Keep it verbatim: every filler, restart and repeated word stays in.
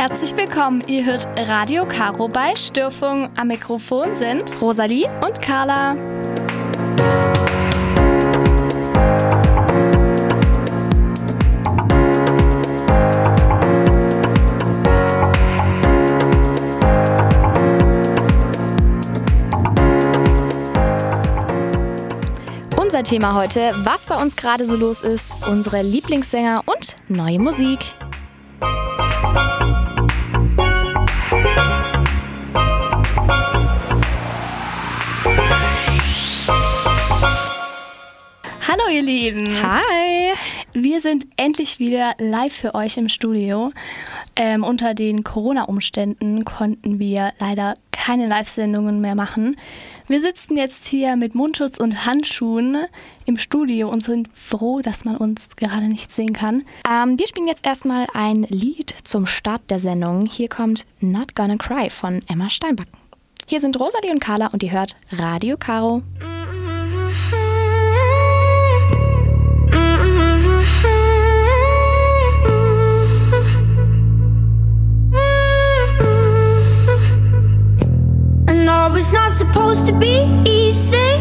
Herzlich willkommen, ihr hört Radio Caro bei Störfunk. Am Mikrofon sind Rosalie und Carla. Unser Thema heute, was bei uns gerade so los ist, unsere Lieblingssänger und neue Musik. Hallo ihr Lieben. Hi. Wir sind endlich wieder live für euch im Studio. Ähm, unter den Corona-Umständen konnten wir leider keine Live-Sendungen mehr machen. Wir sitzen jetzt hier mit Mundschutz und Handschuhen im Studio und sind froh, dass man uns gerade nicht sehen kann. Ähm, wir spielen jetzt erstmal ein Lied zum Start der Sendung. Hier kommt Not Gonna Cry von Emma Steinback. Hier sind Rosalie und Carla und ihr hört Radio Caro. It's not supposed to be easy.